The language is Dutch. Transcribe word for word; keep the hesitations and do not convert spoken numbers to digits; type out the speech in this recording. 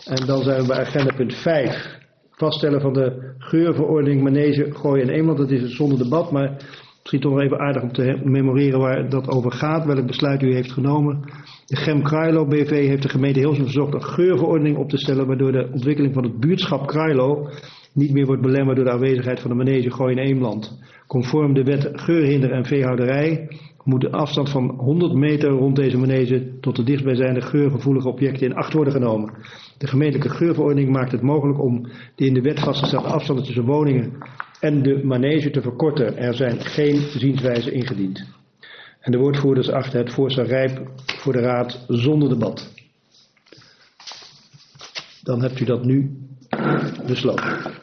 En dan zijn we bij agenda punt vijf. Vaststellen van de geurverordening manege, gooi en eemland. Dat is het zonder debat, maar misschien toch nog even aardig om te memoreren waar dat over gaat. Welk besluit u heeft genomen. De Gem Krailo B V heeft de gemeente Hilversum verzocht een geurverordening op te stellen, waardoor de ontwikkeling van het buurtschap Krailo niet meer wordt belemmerd door de aanwezigheid van de manege gooi en eemland. Conform de wet geurhinder en veehouderij moet de afstand van honderd meter rond deze manege tot de dichtstbijzijnde geurgevoelige objecten in acht worden genomen. De gemeentelijke geurverordening maakt het mogelijk om de in de wet vastgestelde afstanden tussen woningen en de manege te verkorten. Er zijn geen zienswijzen ingediend. En de woordvoerders achten het voorstel rijp voor de raad zonder debat. Dan hebt u dat nu besloten.